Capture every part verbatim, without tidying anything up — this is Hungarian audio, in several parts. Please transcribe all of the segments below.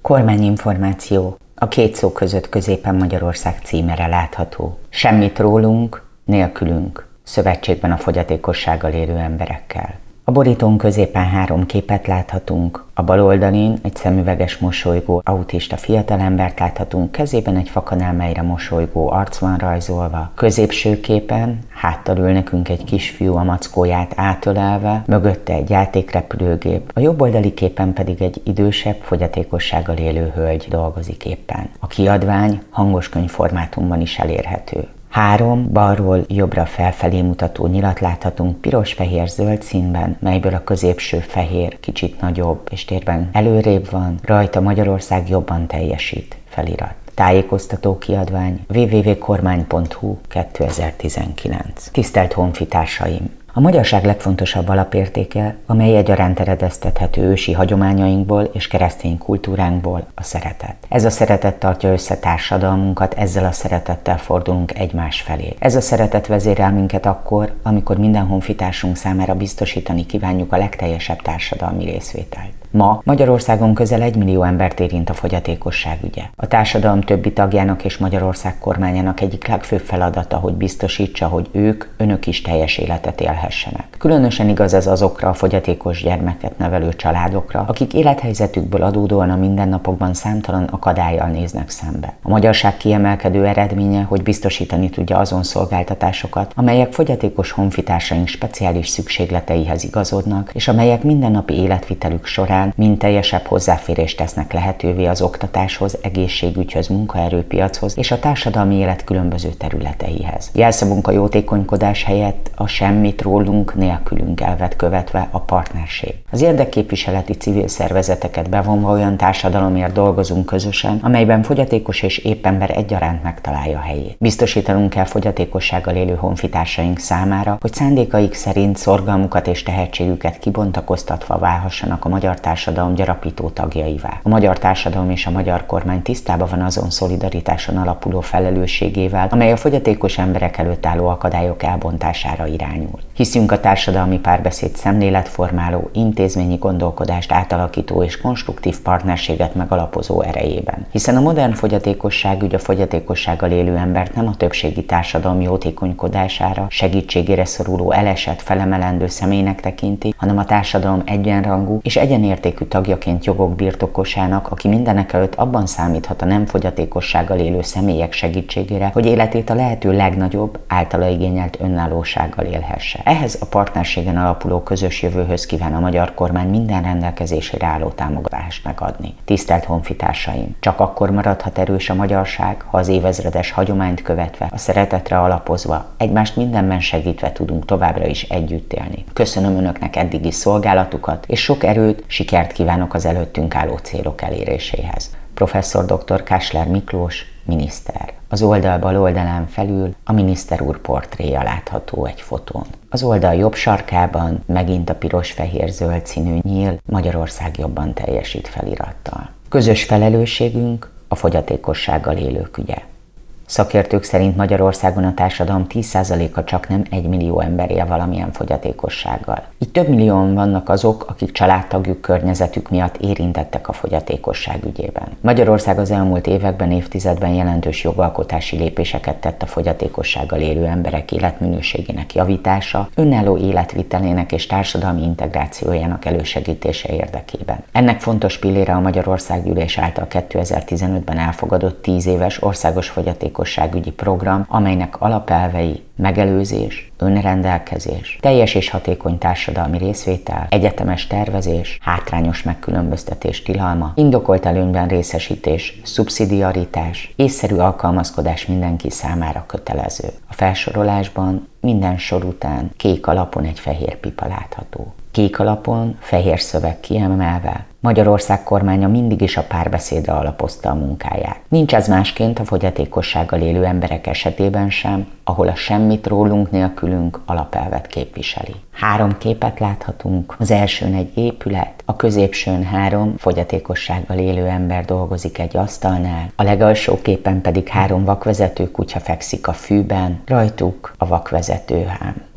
Kormányinformáció. A két szó között középen Magyarország címere látható. Semmit rólunk, nélkülünk. Szövetségben a fogyatékossággal élő emberekkel. A borítón középen három képet láthatunk, a bal oldalin egy szemüveges mosolygó autista fiatalembert láthatunk, kezében egy fakanálmelyre mosolygó arc van rajzolva, középső képen háttal ül nekünk egy kisfiú a mackóját átölelve, mögötte egy játékrepülőgép, a jobb oldali képen pedig egy idősebb fogyatékossággal élő hölgy dolgozik éppen. A kiadvány hangos könyv formátumban is elérhető. Három balról jobbra felfelé mutató nyilat láthatunk piros-fehér-zöld színben, melyből a középső fehér kicsit nagyobb és térben előrébb van, rajta Magyarország jobban teljesít felirat. Tájékoztató kiadvány double-u double-u double-u pont kormány pont hu kétezer-tizenkilenc. Tisztelt honfitársaim! A magyarság legfontosabb alapértéke, amely egyaránt eredeztethető ősi hagyományainkból és keresztény kultúránkból, a szeretet. Ez a szeretet tartja össze társadalmunkat, ezzel a szeretettel fordulunk egymás felé. Ez a szeretet vezérel minket akkor, amikor minden honfitársunk számára biztosítani kívánjuk a legteljesebb társadalmi részvételt. Ma Magyarországon közel egy millió embert érint a fogyatékosság ügye. A társadalom többi tagjának és Magyarország kormányának egyik legfőbb feladata, hogy biztosítsa, hogy ők, önök is teljes életet élhessenek. Különösen igaz ez azokra a fogyatékos gyermeket nevelő családokra, akik élethelyzetükből adódóan a mindennapokban számtalan akadállyal néznek szembe. A magyarság kiemelkedő eredménye, hogy biztosítani tudja azon szolgáltatásokat, amelyek fogyatékos honfitársaink speciális szükségleteihez igazodnak, és amelyek mindennapi életvitelük során mind teljesebb hozzáférést tesznek lehetővé az oktatáshoz, egészségügyhöz, munkaerőpiachoz és a társadalmi élet különböző területeihez. Jelszavunk a jótékonykodás helyett a semmit rólunk, nélkülünk elvet követve a partnerség. Az érdekképviseleti civil szervezeteket bevonva olyan társadalomért dolgozunk közösen, amelyben fogyatékos és épp ember egyaránt megtalálja helyét. Biztosítanunk kell fogyatékossággal élő honfitársaink számára, hogy szándékaik szerint szorgalmukat és tehetségüket kibontakoztatva válhassanak a magyar társadalom gyarapító tagjaivá. A magyar társadalom és a magyar kormány tisztában van azon szolidaritáson alapuló felelősségével, amely a fogyatékos emberek előtt álló akadályok elbontására irányul. Hiszünk a társadalmi párbeszéd szemléletformáló, intézményi gondolkodást átalakító és konstruktív partnerséget megalapozó erejében. Hiszen a modern fogyatékosságügy a fogyatékossággal élő embert nem a többségi társadalom jótékonykodására, segítségére szoruló elesett, felemelendő személynek tekinti, hanem a társadalom egyenrangú és egyenértékű tagjaként jogok birtokosának, aki mindenekelőtt abban számíthat a nem fogyatékossággal élő személyek segítségére, hogy életét a lehető legnagyobb, általa igényelt önállósággal élhesse. Ehhez a partnerségen alapuló közös jövőhöz kíván a magyar kormány minden rendelkezésére álló támogatást megadni. Tisztelt honfitársaim! Csak akkor maradhat erős a magyarság, ha az évezredes hagyományt követve, a szeretetre alapozva, egymást mindenben segítve tudunk továbbra is együtt élni. Köszönöm önöknek eddigi szolgálatukat, és sok erőt, sikert kívánok az előttünk álló célok eléréséhez. Professzor dr. Kásler Miklós, miniszter. Az oldal bal oldalán felül a miniszter úr portréja látható egy fotón. Az oldal jobb sarkában megint a piros-fehér-zöld színű nyíl Magyarország jobban teljesít felirattal. Közös felelősségünk a fogyatékossággal élők ügye. Szakértők szerint Magyarországon a társadalom tíz százaléka csak nem egy millió ember él valamilyen fogyatékossággal. Így több millióan vannak azok, akik családtagjuk, környezetük miatt érintettek a fogyatékosság ügyében. Magyarország az elmúlt években, évtizedben jelentős jogalkotási lépéseket tett a fogyatékossággal élő emberek életminőségének javítása, önálló életvitelének és társadalmi integrációjának elősegítése érdekében. Ennek fontos pillére a Magyarországgyűlés által kétezer-tizenötben elfogadott tíz éves országos fogyatékosságügyi program, amelynek alapelvei megelőzés, önrendelkezés, teljes és hatékony társadalmi részvétel, egyetemes tervezés, hátrányos megkülönböztetés tilalma, indokolt előnyben részesítés, szubszidiaritás, észszerű alkalmazkodás mindenki számára kötelező. A felsorolásban minden sor után kék alapon egy fehér pipa látható. Kék alapon, fehér szöveg kiemelve, Magyarország kormánya mindig is a párbeszédre alapozta a munkáját. Nincs ez másként a fogyatékossággal élő emberek esetében sem, ahol a semmit rólunk nélkülünk alapelvet képviseli. Három képet láthatunk, az elsőn egy épület, a középsőn három fogyatékossággal élő ember dolgozik egy asztalnál, a legalsó képen pedig három vakvezető kutya fekszik a fűben, rajtuk a vakvezetőhám.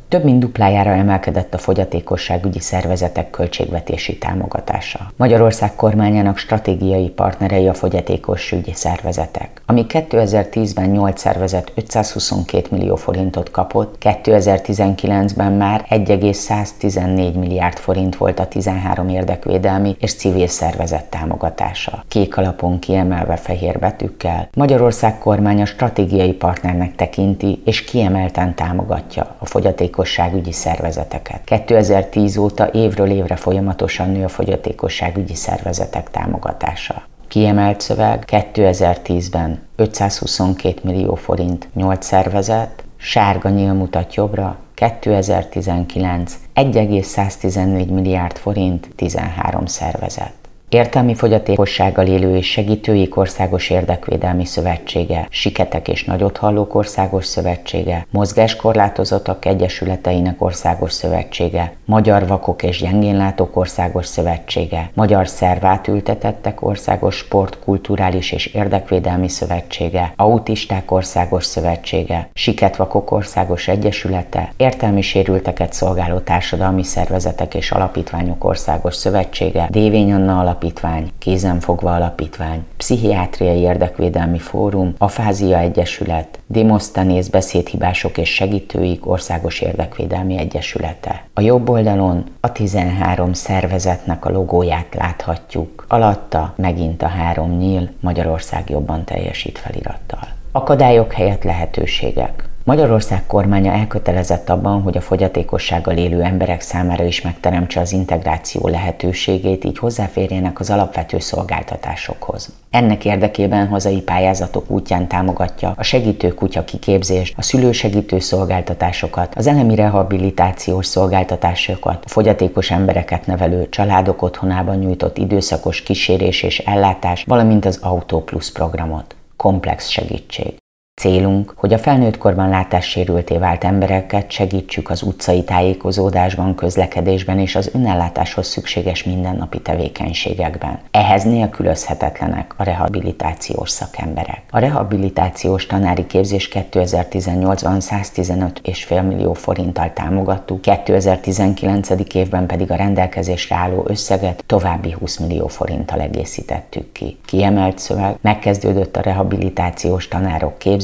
Több mint duplájára emelkedett a fogyatékosságügyi szervezetek költségvetési támogatása. Magyarország kormányának stratégiai partnerei a fogyatékosügyi szervezetek, ami kétezer-tízben nyolc szervezet ötszázhuszonkettő millió forintot kapott, kétezer-tizenkilencben már egy egész száztizennégy milliárd forint volt a tizenhárom érdekvédelmi és civil szervezet támogatása. Kék alapon kiemelve fehér betűkkel, Magyarország kormánya stratégiai partnernek tekinti és kiemelten támogatja a fogyatékosságügyi szervezeteket. kétezer-tíz óta évről évre folyamatosan nő a fogyatékosságügyi szervezetek támogatása. Kiemelt szöveg: kétezer-tízben ötszázhuszonkettő millió forint nyolc szervezet, sárga nyíl mutat jobbra, kétezer-tizenkilenc egy egész száztizennégy milliárd forint tizenhárom szervezet. Értelmi fogyatékossággal élő és segítőik országos érdekvédelmi szövetsége, Siketek és Nagyothallók országos szövetsége, Mozgáskorlátozottak egyesületeinek országos szövetsége, Magyar Vakok és Gyengénlátók országos szövetsége, Magyar Szervátültetettek országos sport, kulturális és érdekvédelmi szövetsége, Autisták országos szövetsége, Siketvakok országos egyesülete, Értelmi sérülteket szolgáló társadalmi szervezetek és alapítványok országos szövetsége, Dévény Anna alapítvány, Kézenfogva alapítvány, Pszichiátriai Érdekvédelmi Fórum, Afázia Egyesület, Démoszthenész beszédhibások és segítőik országos érdekvédelmi egyesülete. A jobb oldalon a tizenhárom szervezetnek a logóját láthatjuk, alatta megint a három nyíl, Magyarország jobban teljesít felirattal. Akadályok helyett lehetőségek. Magyarország kormánya elkötelezett abban, hogy a fogyatékossággal élő emberek számára is megteremtse az integráció lehetőségét, így hozzáférjenek az alapvető szolgáltatásokhoz. Ennek érdekében hazai pályázatok útján támogatja a segítőkutya kiképzést, a szülősegítő szolgáltatásokat, az elemi rehabilitációs szolgáltatásokat, a fogyatékos embereket nevelő családok otthonában nyújtott időszakos kísérés és ellátás, valamint az Autó Plusz programot. Komplex segítség. Célunk, hogy a felnőtt korban látássérültté vált embereket segítsük az utcai tájékozódásban, közlekedésben és az önellátáshoz szükséges mindennapi tevékenységekben. Ehhez nélkülözhetetlenek a rehabilitációs szakemberek. A rehabilitációs tanári képzés kétezer-tizennyolcban száztizenöt egész öt millió forinttal támogattuk, kétezer-tizenkilenc. évben pedig a rendelkezésre álló összeget további húsz millió forinttal egészítettük ki. Kiemelt szöveg: megkezdődött a rehabilitációs tanárok képzése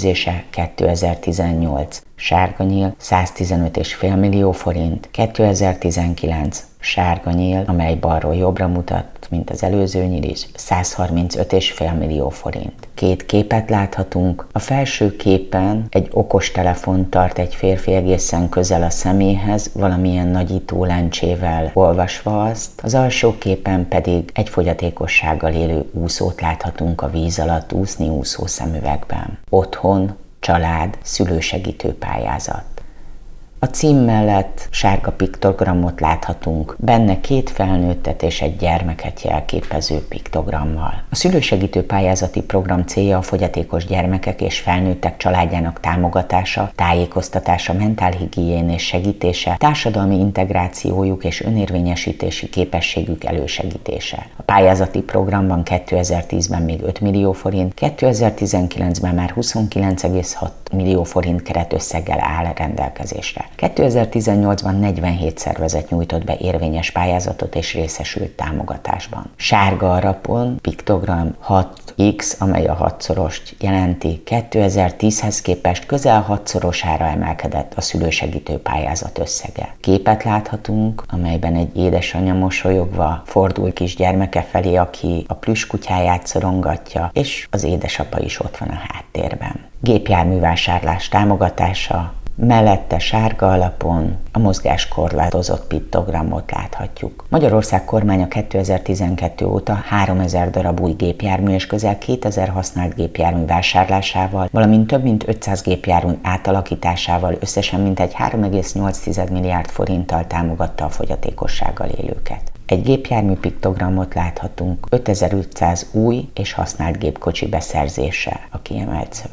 kétezer-tizennyolc. Sárga nyíl száztizenöt egész öt millió forint, kétezer-tizenkilenc. Sárga nyíl, amely balról jobbra mutat, mint az előző nyíl is, százharmincöt egész öt millió forint. Két képet láthatunk. A felső képen egy okostelefon tart egy férfi egészen közel a szeméhez, valamilyen nagyító lencsével olvasva azt. Az alsó képen pedig egy fogyatékossággal élő úszót láthatunk a víz alatt úszni úszó szemüvegben. Otthon, család, szülősegítő pályázat. A cím mellett sárga piktogramot láthatunk, benne két felnőttet és egy gyermeket jelképező piktogrammal. A szülősegítő pályázati program célja a fogyatékos gyermekek és felnőttek családjának támogatása, tájékoztatása, mentálhigiénés segítése, társadalmi integrációjuk és önérvényesítési képességük elősegítése. A pályázati programban kétezer-tízben még öt millió forint, kétezer-tizenkilencben már huszonkilenc egész hat millió forint keretösszeggel áll rendelkezésre. kétezer-tizennyolcban negyvenhét szervezet nyújtott be érvényes pályázatot és részesült támogatásban. Sárga alapon piktogram hat x, amely a hatszorost jelenti, kétezer-tízhez képest közel hatszorosára emelkedett a szülősegítő pályázat összege. Képet láthatunk, amelyben egy édesanyja mosolyogva fordul kis gyermeke felé, aki a plüsskutyáját szorongatja, és az édesapa is ott van a háttérben. Gépjárművásárlás támogatása, mellette sárga alapon a mozgáskorlátozott piktogramot láthatjuk. Magyarország kormánya kétezer-tizenkettő óta háromezer darab új gépjármű és közel kétezer használt gépjármű vásárlásával, valamint több mint ötszáz gépjármű átalakításával összesen mintegy három egész nyolc milliárd forinttal támogatta a fogyatékossággal élőket. Egy gépjármű piktogramot láthatunk, ötezer-ötszáz új és használt gépkocsi beszerzése a kiemelt szöveg.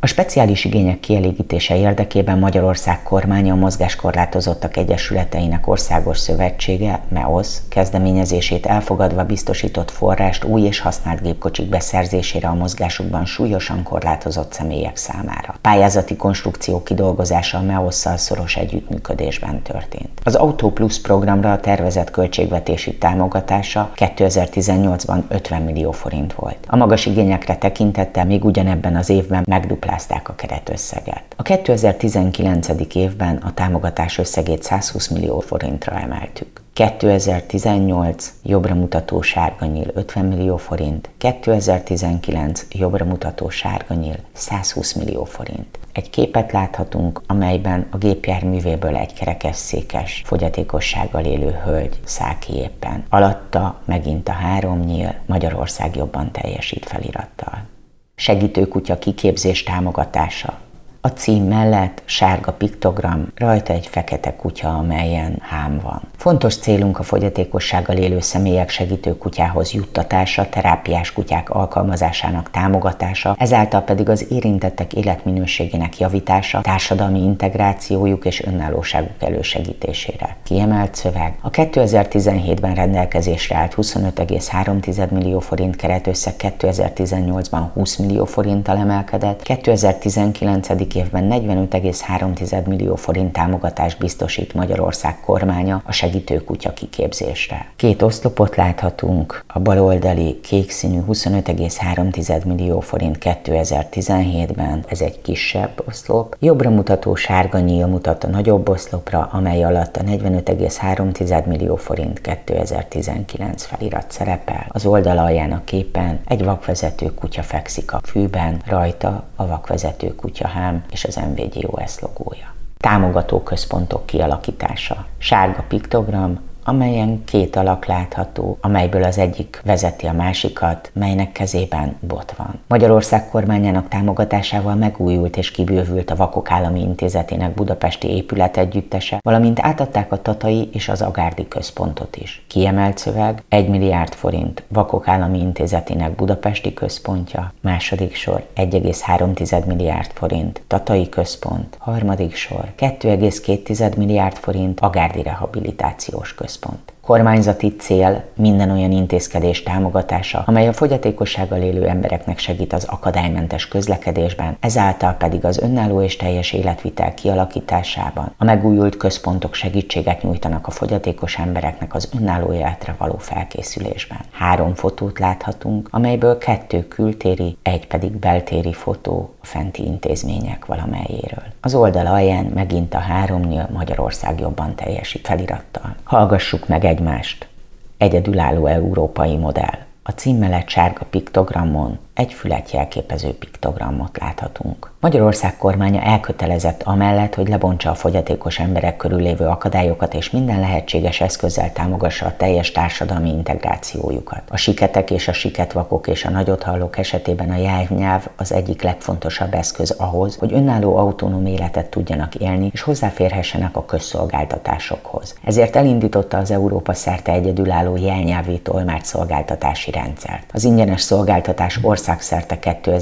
A speciális igények kielégítése érdekében Magyarország kormánya a Mozgáskorlátozottak Egyesületeinek Országos Szövetsége, MEOSZ kezdeményezését elfogadva biztosított forrást új és használt gépkocsik beszerzésére a mozgásukban súlyosan korlátozott személyek számára. A pályázati konstrukció kidolgozása a MEOSZ-szal szoros együttműködésben történt. Az Autó Plus programra a tervezett költségvetési támogatása kétezer-tizennyolcban ötven millió forint volt. A magas igényekre tekintettel még ugyanebben az évben megduplázták a keretösszeget. A kétezer-tizenkilenc. évben a támogatás összegét százhúsz millió forintra emeltük. kétezer-tizennyolc jobbra mutató sárganyíl ötven millió forint, kétezer-tizenkilenc jobbra mutató sárganyíl százhúsz millió forint. Egy képet láthatunk, amelyben a gépjárművéből egy kerekesszékes fogyatékossággal élő hölgy száll ki éppen. Alatta megint a három nyíl Magyarország jobban teljesít felirattal. Segítőkutya kiképzés támogatása. A cím mellett sárga piktogram, rajta egy fekete kutya, amelyen hám van. Fontos célunk a fogyatékossággal élő személyek segítőkutyához juttatása, terápiás kutyák alkalmazásának támogatása, ezáltal pedig az érintettek életminőségének javítása, társadalmi integrációjuk és önállóságuk elősegítésére. Kiemelt szöveg: a kétezer-tizenhétben rendelkezésre állt huszonöt egész három millió forint keretösszeg kétezer-tizennyolcban húsz millió forinttal emelkedett, kétezer-tizenkilenc. évben negyvenöt egész három millió forint támogatást biztosít Magyarország kormánya a segítőkutya kiképzésre. Két oszlopot láthatunk, a baloldali kék színű huszonöt egész három millió forint kétezer-tizenhétben, ez egy kisebb oszlop. Jobbra mutató sárga nyíl mutat a nagyobb oszlopra, amely alatt a negyvenöt egész három millió forint kétezer-tizenkilenc felirat szerepel. Az oldal alján a képen egy vakvezető kutya fekszik a fűben, rajta a vakvezető kutya hám és az em vé gé o es logója. Támogató központok kialakítása. Sárga piktogram, amelyen két alak látható, amelyből az egyik vezeti a másikat, melynek kezében bot van. Magyarország kormányának támogatásával megújult és kibővült a Vakok Állami Intézetének budapesti épületegyüttese, valamint átadták a Tatai és az Agárdi központot is. Kiemelt szöveg: egy milliárd forint Vakok Állami Intézetének budapesti központja, második sor egy egész három milliárd forint Tatai központ, harmadik sor két egész két milliárd forint Agárdi rehabilitációs központ. Kormányzati cél minden olyan intézkedés támogatása, amely a fogyatékossággal élő embereknek segít az akadálymentes közlekedésben, ezáltal pedig az önálló és teljes életvitel kialakításában. A megújult központok segítséget nyújtanak a fogyatékos embereknek az önálló életre való felkészülésben. Három fotót láthatunk, amelyből kettő kültéri, egy pedig beltéri fotó a fenti intézmények valamelyéről. Az oldal alján megint a háromnyíl Magyarország jobban teljesít felirattal. Hallgassuk meg egymást. Egyedülálló európai modell. A cím mellett sárga piktogramon egy fület jelképező piktogramot láthatunk. Magyarország kormánya elkötelezett amellett, hogy lebontsa a fogyatékos emberek körül lévő akadályokat és minden lehetséges eszközzel támogassa a teljes társadalmi integrációjukat. A siketek és a siketvakok és a nagyothallók esetében a jelnyelv az egyik legfontosabb eszköz ahhoz, hogy önálló autonóm életet tudjanak élni és hozzáférhessenek a közszolgáltatásokhoz. Ezért elindította az Európa szerte egyedülálló jelnyelvi tolmácsszolgáltatási rendszert. Az ingyenes szolgáltatás országszerte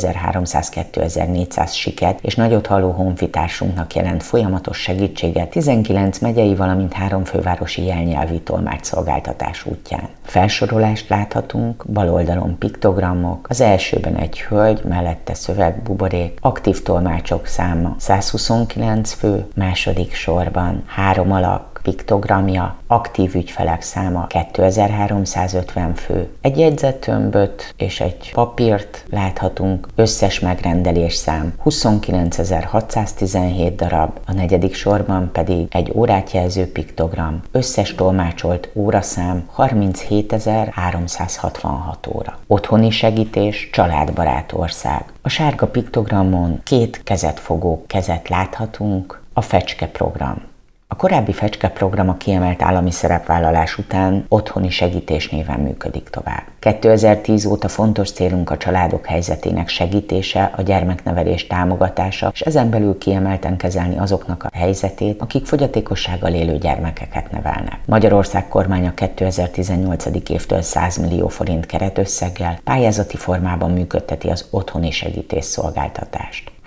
kétezer-háromszáz-kétezer-négyszáz siket és nagyothalló honfitársunknak jelent folyamatos segítséget tizenkilenc megyei, valamint három fővárosi jelnyelvi tolmácsszolgáltatás útján. Felsorolást láthatunk, bal oldalon piktogramok, az elsőben egy hölgy, mellette szöveg, buborék, aktív tolmácsok száma százhuszonkilenc fő, második sorban három alak, piktogramja, aktív ügyfelek száma kétezer-háromszázötven fő. Egy jegyzettömböt és egy papírt láthatunk, összes megrendelés szám huszonkilencezer-hatszáztizenhét darab, a negyedik sorban pedig egy órát jelző piktogram, összes tolmácsolt óraszám harminchétezer-háromszázhatvanhat óra. Otthoni segítés, családbarát ország. A sárga piktogramon két kezet fogó kezet láthatunk, a Fecske program. A korábbi Fecske program a kiemelt állami szerepvállalás után otthoni segítés néven működik tovább. kétezer-tíz óta fontos célunk a családok helyzetének segítése, a gyermeknevelés támogatása, és ezen belül kiemelten kezelni azoknak a helyzetét, akik fogyatékossággal élő gyermekeket nevelnek. Magyarország kormánya kétezer-tizennyolc. évtől száz millió forint keretösszeggel pályázati formában működteti az otthoni segítés szolgáltatást.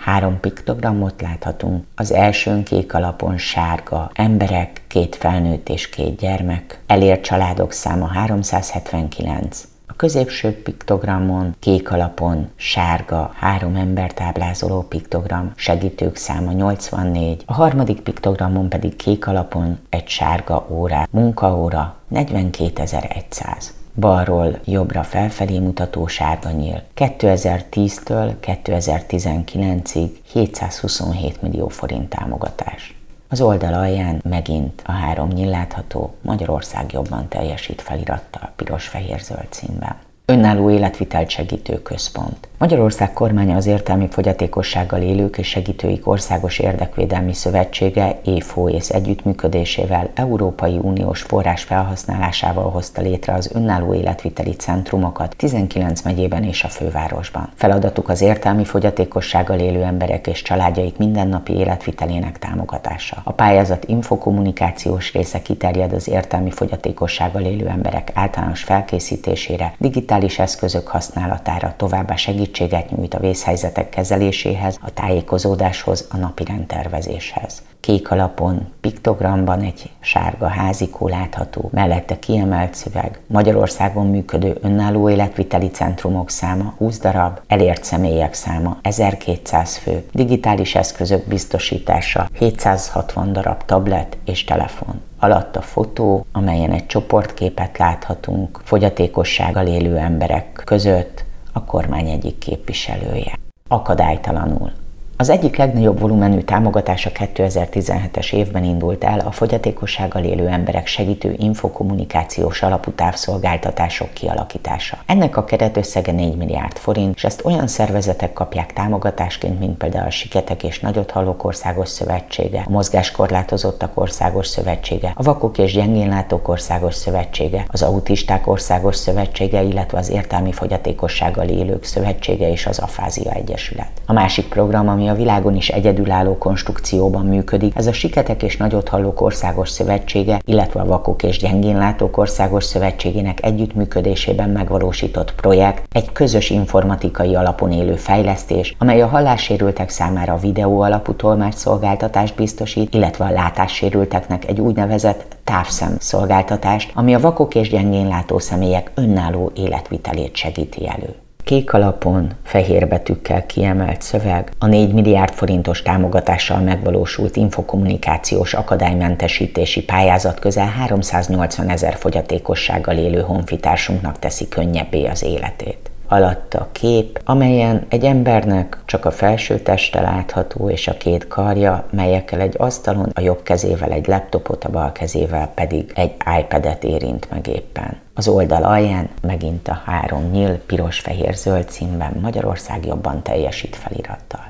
Három piktogramot láthatunk. Az elsőn kék alapon sárga emberek, két felnőtt és két gyermek. Elért családok száma háromszázhetvenkilenc. A középső piktogramon kék alapon sárga három embert ábrázoló piktogram, segítők száma nyolcvannégy, a harmadik piktogramon pedig kék alapon egy sárga órá, munkaóra negyvenkétezer-száz. Balról jobbra felfelé mutató sárga nyíl. kétezer-tíztől kétezer-tizenkilencig hétszázhuszonhét millió forint támogatás. Az oldal alján megint a három nyíl látható, Magyarország jobban teljesít felirattal, piros-fehér-zöld színben. Önálló életvitelt segítő központ. Magyarország kormánya az értelmi fogyatékossággal élők és segítőik Országos Érdekvédelmi Szövetsége é f o ész együttműködésével, Európai Uniós forrás felhasználásával hozta létre az önálló életviteli centrumokat tizenkilenc megyében és a fővárosban. Feladatuk az értelmi fogyatékossággal élő emberek és családjaik mindennapi életvitelének támogatása. A pályázat infokommunikációs része kiterjed az értelmi fogyatékossággal élő emberek általános felkészítésére, digitális eszközök használatára, továbbá segítséget nyújt a vészhelyzetek kezeléséhez, a tájékozódáshoz, a napirend tervezéshez. Kék alapon, piktogramban egy sárga házikó látható, mellette kiemelt szöveg, Magyarországon működő önálló életviteli centrumok száma húsz darab, elért személyek száma ezerkétszáz fő, digitális eszközök biztosítása hétszázhatvan darab tablet és telefon. Alatt a fotó, amelyen egy csoportképet láthatunk fogyatékossággal élő emberek között, a kormány egyik képviselője. Akadálytalanul. Az egyik legnagyobb volumenű támogatás a kétezer-tizenhetes évben indult el a fogyatékossággal élő emberek segítő infokommunikációs alapú távszolgáltatások kialakítása. Ennek a keretösszege négy milliárd forint, és ezt olyan szervezetek kapják támogatásként, mint például a Siketek és Nagyothallók Országos Szövetsége, a Mozgáskorlátozottak Országos Szövetsége, a Vakok és Gyengénlátók Országos Szövetsége, az Autisták Országos Szövetsége, illetve az Értelmi Fogyatékossággal Élők Szövetsége és az Afázia Egyesület. A másik program, ami a világon is egyedülálló konstrukcióban működik, ez a Siketek és Nagyothallók Országos Szövetsége, illetve a Vakok és Gyengénlátók Országos Szövetségének együttműködésében megvalósított projekt, egy közös informatikai alapon élő fejlesztés, amely a hallássérültek számára a videó alapú tolmácsszolgáltatást biztosít, illetve a látássérülteknek egy úgynevezett távszem szolgáltatást, ami a vakok és gyengénlátó személyek önálló életvitelét segíti elő. Kék alapon, fehér betűkkel kiemelt szöveg, a négy milliárd forintos támogatással megvalósult infokommunikációs akadálymentesítési pályázat közel háromszáznyolcvan ezer fogyatékossággal élő honfitársunknak teszi könnyebbé az életét. Alatt a kép, amelyen egy embernek csak a felső teste látható és a két karja, melyekkel egy asztalon, a jobb kezével egy laptopot, a bal kezével pedig egy iPadet érint meg éppen. Az oldal alján megint a három nyíl, piros-fehér-zöld színben, Magyarország jobban teljesít felirattal.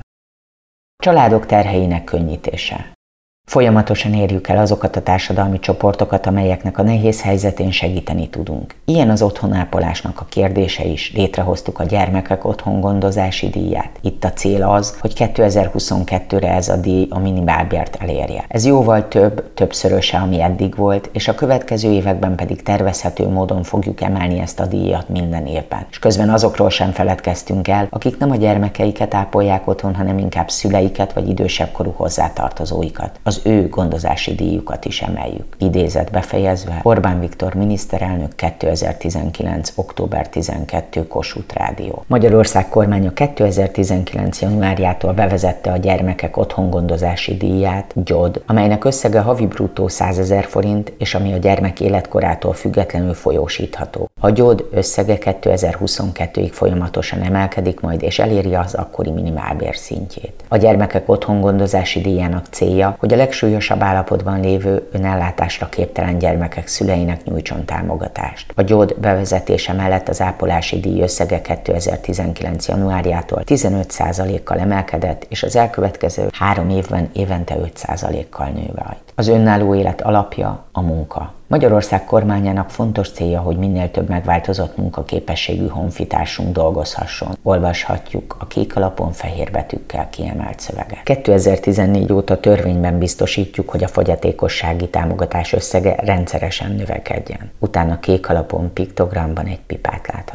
Családok terheinek könnyítése. Folyamatosan érjük el azokat a társadalmi csoportokat, amelyeknek a nehéz helyzetén segíteni tudunk. Ilyen az otthonápolásnak a kérdése is, létrehoztuk a gyermekek otthongondozási díját. Itt a cél az, hogy kétezer-huszonkettőre ez a díj a minimálbért elérje. Ez jóval több, többszöröse, ami eddig volt, és a következő években pedig tervezhető módon fogjuk emelni ezt a díjat minden évben. És közben azokról sem feledkeztünk el, akik nem a gyermekeiket ápolják otthon, hanem inkább szüleiket vagy idősebb korú hozzátartozóikat. Az ő gondozási díjukat is emeljük. Idézet befejezve, Orbán Viktor miniszterelnök kétezer-tizenkilenc. október tizenkettedike Kossuth Rádió. Magyarország kormánya kétezer-tizenkilenc. januárjától bevezette a gyermekek otthongondozási díját, gyód, amelynek összege havi bruttó százezer forint, és ami a gyermek életkorától függetlenül folyósítható. A gyód összege kétezer-huszonkettőig folyamatosan emelkedik majd, és eléri az akkori minimálbér szintjét. A gyermekek otthongondozási díjának célja, hogy a legsúlyosabb állapotban lévő önellátásra képtelen gyermekek szüleinek nyújtson támogatást. A gyód bevezetése mellett az ápolási díj összege kétezer-tizenkilenc. januárjától tizenöt százalékkal emelkedett, és az elkövetkező három évben évente öt százalékkal nő majd. Az önálló élet alapja a munka. Magyarország kormányának fontos célja, hogy minél több megváltozott munkaképességű honfitársunk dolgozhasson. Olvashatjuk a kék alapon fehér betűkkel kiemelt szöveget. kétezer-tizennégy óta törvényben biztosítjuk, hogy a fogyatékossági támogatás összege rendszeresen növekedjen. Utána kék alapon piktogramban egy pipát láthatunk.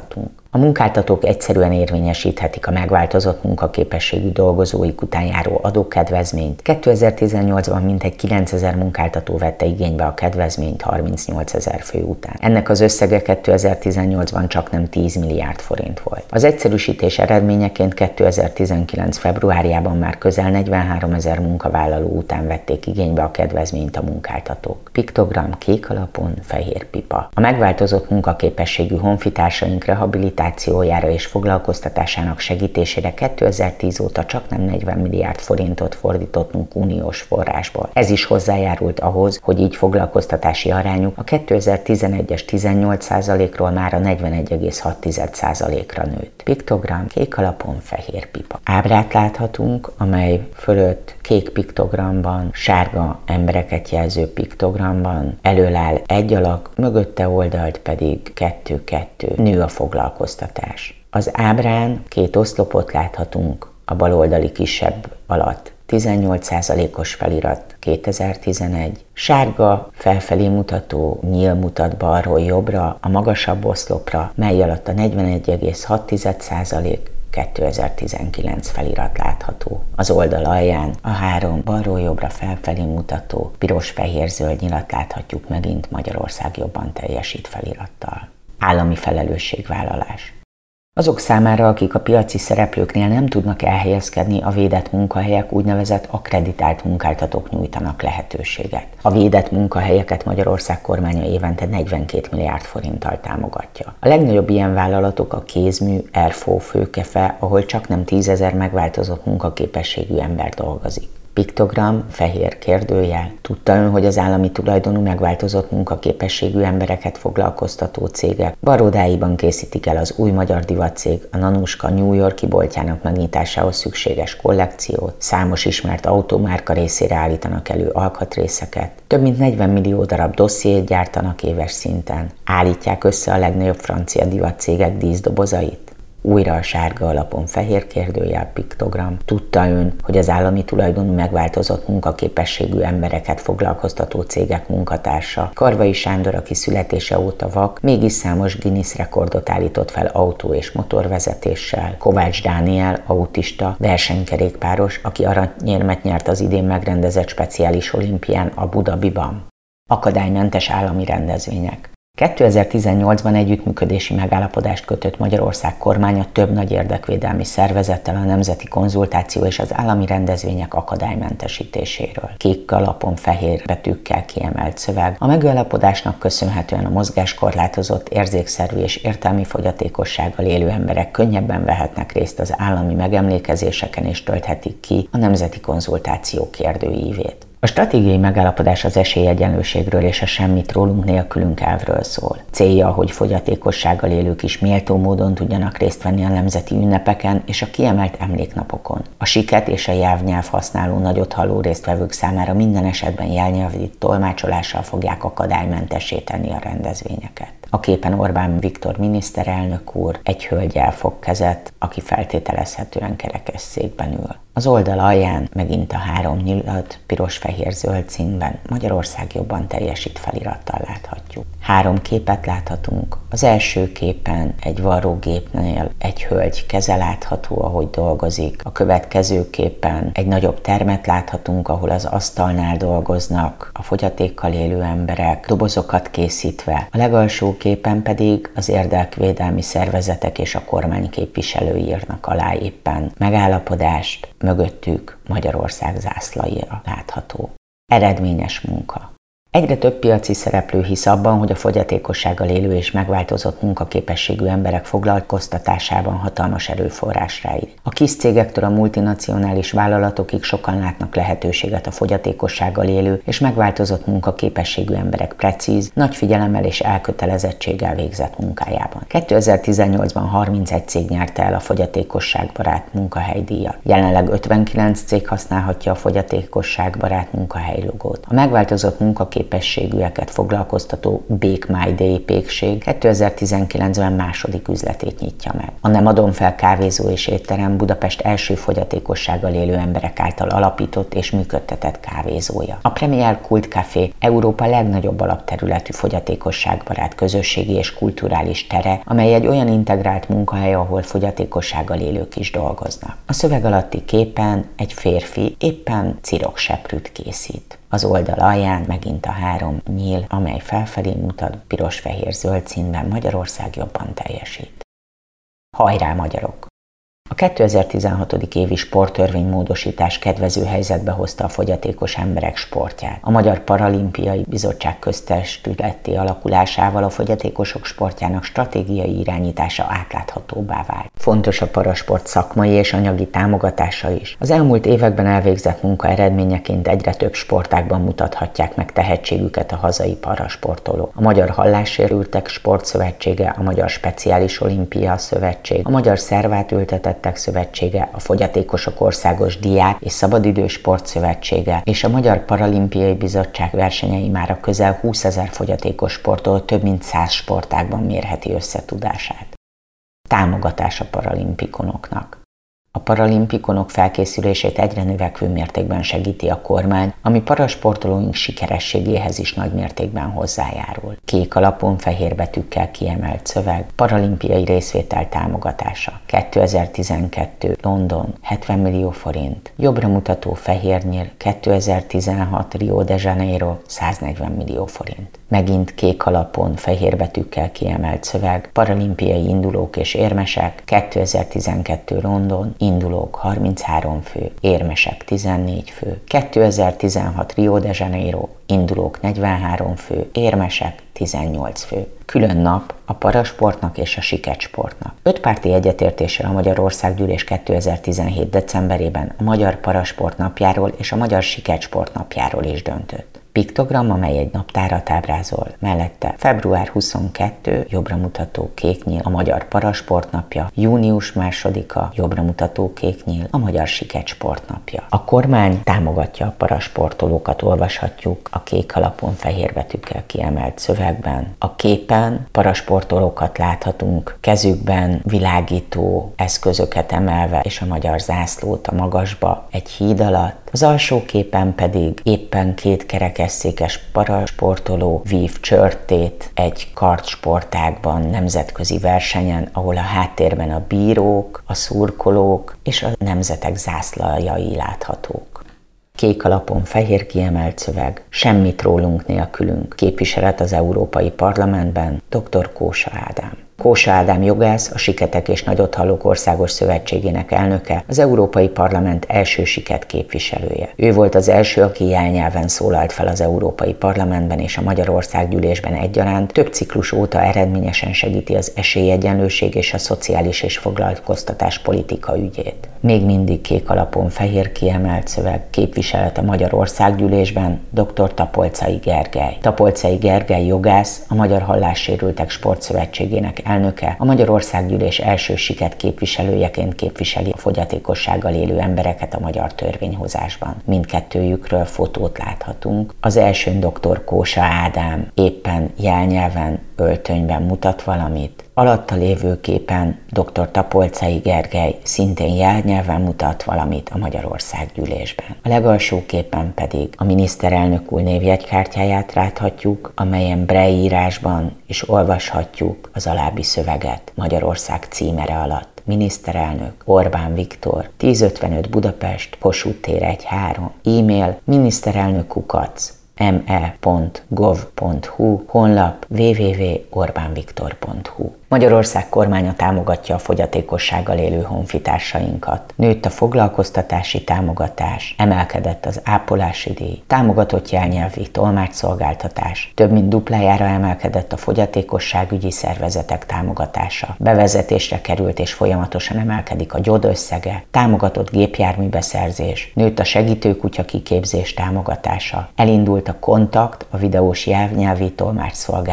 A munkáltatók egyszerűen érvényesíthetik a megváltozott munkaképességű dolgozóik után járó adókedvezményt. kétezer-tizennyolcban mintegy kilencezer munkáltató vette igénybe a kedvezményt harmincnyolcezer fő után. Ennek az összege kétezer-tizennyolcban csak nem tíz milliárd forint volt. Az egyszerűsítés eredményeként kétezer-tizenkilenc februárjában már közel negyvenháromezer munkavállaló után vették igénybe a kedvezményt a munkáltatók. Piktogram kék alapon, fehér pipa. A megváltozott munkaképességű honfitársaink rehabilitációjára és foglalkoztatásának segítésére kétezer-tíz óta csak nem negyven milliárd forintot fordítottunk uniós forrásból. Ez is hozzájárult ahhoz, hogy így foglalkoztatási arányuk a kétezer-tizenegyes tizennyolc százalékról már a negyvenegy egész hat százalékra nőtt. Piktogram kék alapon, fehér pipa. Ábrát láthatunk, amely fölött kék piktogramban, sárga embereket jelző piktogramban elől áll egy alak, mögötte oldalt pedig kettő-kettő. Nő a foglalkoztatás. Az ábrán két oszlopot láthatunk, a baloldali kisebb alatt tizennyolc százalékos felirat kétezer-tizenegy, sárga felfelé mutató nyíl mutat balról jobbra, a magasabb oszlopra, mely alatt a negyvenegy egész hat százalék kétezer-tizenkilenc felirat látható. Az oldal alján a három balról jobbra felfelé mutató piros-fehér-zöld nyilat láthatjuk megint Magyarország jobban teljesít felirattal. Állami felelősségvállalás. Azok számára, akik a piaci szereplőknél nem tudnak elhelyezkedni, a védett munkahelyek úgynevezett akkreditált munkáltatók nyújtanak lehetőséget. A védett munkahelyeket Magyarország kormánya évente negyvenkét milliárd forinttal támogatja. A legnagyobb ilyen vállalatok a kézmű, Erfó, Főkefe, ahol csak nem tízezer megváltozott munkaképességű ember dolgozik. Piktogram, fehér kérdőjel. Tudta ön, hogy az állami tulajdonú megváltozott munkaképességű embereket foglalkoztató cégek barodáiban készítik el az új magyar divatcég a Nanuska New York-i boltjának megnyitásához szükséges kollekciót, számos ismert automárka részére állítanak elő alkatrészeket, több mint negyven millió darab dossziét gyártanak éves szinten, állítják össze a legnagyobb francia divatcégek díszdobozait? Újra a sárga alapon fehér kérdőjel piktogram. Tudta ön, hogy az állami tulajdonú megváltozott munkaképességű embereket foglalkoztató cégek munkatársa Karvai Sándor, aki születése óta vak, mégis számos Guinness rekordot állított fel autó- és motorvezetéssel. Kovács Dániel, autista, versenykerékpáros, aki aranyérmet nyert az idén megrendezett speciális olimpián a Abu Dhabiban. Akadálymentes állami rendezvények. kétezer-tizennyolcban együttműködési megállapodást kötött Magyarország kormánya több nagy érdekvédelmi szervezettel a nemzeti konzultáció és az állami rendezvények akadálymentesítéséről. Kék alapon fehér betűkkel kiemelt szöveg. A megállapodásnak köszönhetően a mozgáskorlátozott, érzékszervi és értelmi fogyatékossággal élő emberek könnyebben vehetnek részt az állami megemlékezéseken és tölthetik ki a nemzeti konzultáció kérdőívét. A stratégiai megállapodás az esélyegyenlőségről és a semmit rólunk nélkülünk elvről szól. Célja, hogy fogyatékossággal élők is méltó módon tudjanak részt venni a nemzeti ünnepeken és a kiemelt emléknapokon. A siket és a jelvnyelv használó nagyot halló résztvevők számára minden esetben jelnyelvi tolmácsolással fogják akadálymentessé tenni a rendezvényeket. A képen Orbán Viktor miniszterelnök úr egy hölgyel fog kezet, aki feltételezhetően kerekesszékben ül. Az oldal alján megint a három nyilat piros-fehér-zöld színben Magyarország jobban teljesít felirattal láthatjuk. Három képet láthatunk. Az első képen egy varrógépnél egy hölgy keze látható, ahogy dolgozik. A következő képen egy nagyobb termet láthatunk, ahol az asztalnál dolgoznak a fogyatékkal élő emberek, dobozokat készítve. A legalsó képen pedig az érdekvédelmi szervezetek és a kormány képviselői írnak alá éppen megállapodást, mögöttük Magyarország zászlaja látható. Eredményes munka. Egyre több piaci szereplő hisz abban, hogy a fogyatékossággal élő és megváltozott munkaképességű emberek foglalkoztatásában hatalmas erőforrás rejlik. A kis cégektől a multinacionális vállalatokig sokan látnak lehetőséget a fogyatékossággal élő és megváltozott munkaképességű emberek precíz, nagy figyelemmel és elkötelezettséggel végzett munkájában. kétezer-tizennyolcban harmincegy cég nyerte el a fogyatékosságbarát munkahelydíjat. Jelenleg ötvenkilenc cég használhatja a fogyatékosságbarát munkahely logót. A megváltozott munkaképességű képességűeket foglalkoztató Bake My Day pékség kétezer-tizenkilencben második üzletét nyitja meg. A Nem adom fel kávézó és étterem Budapest első fogyatékossággal élő emberek által alapított és működtetett kávézója. A Premier Kult Café Európa legnagyobb alapterületű fogyatékosságbarát közösségi és kulturális tere, amely egy olyan integrált munkahely, ahol fogyatékossággal élők is dolgoznak. A szöveg alatti képen egy férfi éppen cirokseprűt készít. Az oldal alján megint a három nyíl, amely felfelé mutat, piros-fehér-zöld színben Magyarország jobban teljesít. Hajrá magyarok! A kétezer-tizenhat. évi sporttörvénymódosítás kedvező helyzetbe hozta a fogyatékos emberek sportját. A Magyar Paralimpiai Bizottság köztestületté alakulásával a fogyatékosok sportjának stratégiai irányítása átláthatóbbá vált. Fontos a parasport szakmai és anyagi támogatása is. Az elmúlt években elvégzett munka eredményeként egyre több sportágban mutathatják meg tehetségüket a hazai parasportolók. A Magyar Hallássérültek Sportszövetsége, a Magyar Speciális Olimpia Szövetség, a Magyar Szervátültetett Szövetsége, a Fogyatékosok Országos Diák és Szabadidős Sportszövetsége és a Magyar Paralimpiai Bizottság versenyei már a közel húszezer fogyatékos sportoló több mint száz sportágban mérheti összetudását. Támogatás a paralimpikonoknak. A paralimpikonok felkészülését egyre növekvő mértékben segíti a kormány, ami parasportolóink sikerességéhez is nagy mértékben hozzájárul. Kék alapon fehér betűkkel kiemelt szöveg, paralimpiai részvétel támogatása. kétezer-tizenkettő London hetven millió forint, jobbra mutató fehér nyíl kétezer-tizenhat Rio de Janeiro száznegyven millió forint. Megint kék alapon fehér betűkkel kiemelt szöveg, paralimpiai indulók és érmesek, kétezer-tizenkettő London, indulók harminchárom fő, érmesek tizennégy fő, kétezer-tizenhat Rio de Janeiro, indulók negyvenhárom fő, érmesek tizennyolc fő. Külön nap a parasportnak és a siketsportnak. Ötpárti egyetértéssel a Magyarországgyűlés kétezer-tizenhét decemberében a Magyar Parasport napjáról és a Magyar Siketsport napjáról is döntött. Piktogram, amely egy naptárat ábrázol, mellette február huszonkettő jobbra mutató kék nyíl, a Magyar Parasport napja, június másodika jobbra mutató kék nyíl, a Magyar Siketsport napja. A kormány támogatja a parasportolókat, olvashatjuk a kék alapon fehér betűkkel kiemelt szövegben. A képen parasportolókat láthatunk kezükben világító eszközöket emelve és a magyar zászlót a magasba egy híd alatt. Az alsó képen pedig éppen két kerekesszékes parasportoló vív csörtét egy kardsportágban, nemzetközi versenyen, ahol a háttérben a bírók, a szurkolók és a nemzetek zászlajai láthatók. Kék alapon fehér kiemelt szöveg, semmit rólunk nélkülünk, képviselet az Európai Parlamentben, dr. Kósa Ádám. Kósa Ádám jogász, a Siketek és Nagyothallók Országos Szövetségének elnöke, az Európai Parlament első siket képviselője. Ő volt az első, aki jelnyelven szólalt fel az Európai Parlamentben és a Magyarországgyűlésben egyaránt, több ciklus óta eredményesen segíti az esélyegyenlőség és a szociális és foglalkoztatás politika ügyét. Még mindig kék alapon fehér kiemelt szöveg, képviselet a Magyarországgyűlésben, dr. Tapolczai Gergely. Tapolczai Gergely jogász, a Magyar Hallássérültek Sportszövetségének elnöke, a Magyarországgyűlés első siket képviselőjeként képviseli a fogyatékossággal élő embereket a magyar törvényhozásban. Mindkettőjükről fotót láthatunk. Az elsőn dr. Kósa Ádám éppen jelnyelven, öltönyben mutat valamit, alatta lévő képen dr. Tapolczai Gergely szintén jelnyelven mutat valamit a Magyarországgyűlésben. A legalsó képen pedig a miniszterelnök úr névjegykártyáját láthatjuk, amelyen braille írásban is olvashatjuk az alábbi szöveget Magyarország címere alatt. Miniszterelnök Orbán Viktor, tízötvenöt Budapest, Kossuth tér egy három, e-mail miniszterelnök kukac em e pont gov pont hu, honlap double-u double-u double-u pont orbán viktor pont hu. Magyarország kormánya támogatja a fogyatékossággal élő honfitársainkat. Nőtt a foglalkoztatási támogatás, emelkedett az ápolási díj, támogatott jelnyelvi tolmácsszolgáltatás, több mint duplájára emelkedett a fogyatékosságügyi szervezetek támogatása, bevezetésre került és folyamatosan emelkedik a gyód összege, támogatott gépjárműbeszerzés, nőtt a segítőkutya kiképzés támogatása, elindult a Kontakt, a videós jelnyelvi tolmácsszolgálat,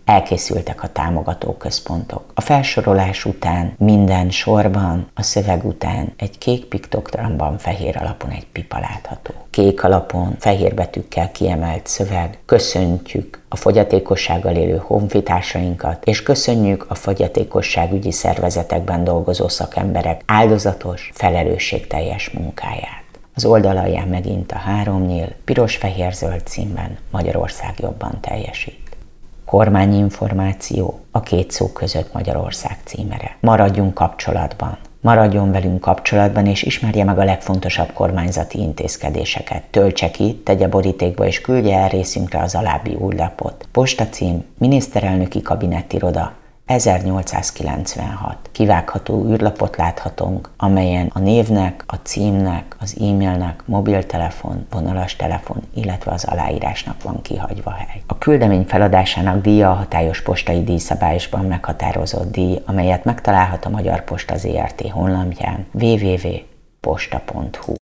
elkészültek a támogatóközpontok. A felsorolás után minden sorban, a szöveg után egy kék piktogramban fehér alapon egy pipa látható. Kék alapon fehér betűkkel kiemelt szöveg: köszöntjük a fogyatékossággal élő honfitársainkat, és köszönjük a fogyatékosságügyi szervezetekben dolgozó szakemberek áldozatos, felelősségteljes munkáját. Az oldal alján megint a három nyíl, piros-fehér-zöld címben Magyarország jobban teljesít. Kormányinformáció a két szó között Magyarország címere. Maradjunk kapcsolatban. Maradjon velünk kapcsolatban, és ismerje meg a legfontosabb kormányzati intézkedéseket. Töltse ki, tegye borítékba, és küldje el részünkre az alábbi újlapot. Postacím: Miniszterelnöki Kabinettiroda, ezernyolcszázkilencvenhat. Kivágható űrlapot láthatunk, amelyen a névnek, a címnek, az e-mailnek, mobiltelefon, vonalas telefon, illetve az aláírásnak van kihagyva hely. A küldemény feladásának díja a hatályos postai díjszabályosban meghatározott díj, amelyet megtalálhat a Magyar Posta Zrt. honlapján double-u double-u double-u pont posta pont hu.